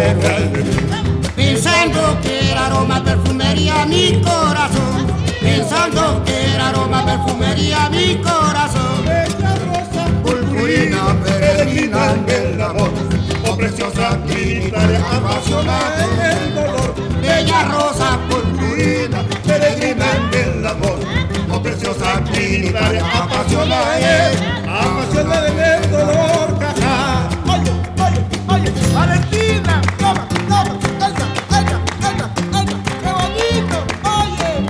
Pensando que era aroma perfumería mi corazón, pensando que era aroma perfumería mi corazón. Bella rosa, Purpurina, peregrina del amor, oh preciosa trinitaria apasionada en el dolor. bella rosa purpurina, Peregrina del amor, oh preciosa trinitaria apasionada en el dolor. Caja. Oye, oye, oye, Valentina, toma, toma, esa, qué bonito, oye,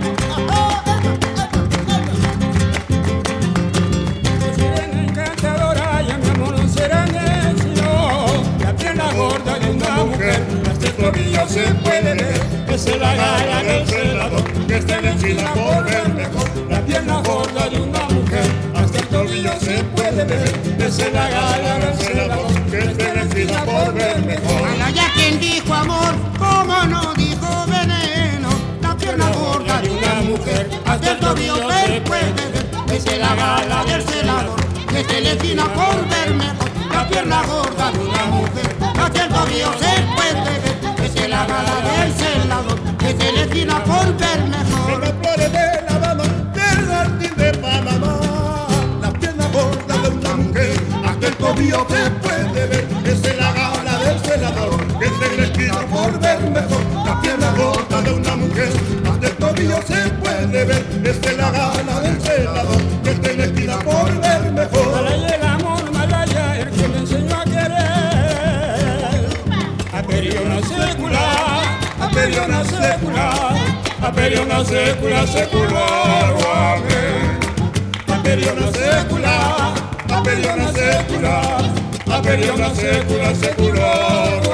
Sirena encantadora, ya mi amor no será necio. La pierna gorda de una mujer, hasta el tobillo se puede ver. Esa es la gala del celador, que está vencida por ver mejor. La pierna gorda de una mujer, hasta el tobillo se puede ver. Esa es la gala del celador, que está vencida por ver mejor. Ala ya quien dijo amor, como no dijo veneno, la pierna gorda de una mujer, hasta el tobillo se puede ver. Esa es la gala del celador, que se le esquina por ver mejor. La pierna gorda de una mujer, hasta el tobillo se puede ver. Esa es la gala del celador, que se le esquina por ver En mejor. las flores de La Habana, del jardín de Panamá, la pierna gorda de una mujer, hasta el tobillo se puede ver. Esa es la gala del celador, que se le esquina por ver mejor. La pierna gorda de una mujer, hasta el tobillo se puede ver. Esa es la gala del celador, que se le esquina por ver mejor. Malaya el amor, Malaya, el que me enseñó a querer. Aperiona secular, aperiona secular, aperiona secular, secular, amén. Aperiona secular, aperiona secular, aperiona secular, secular.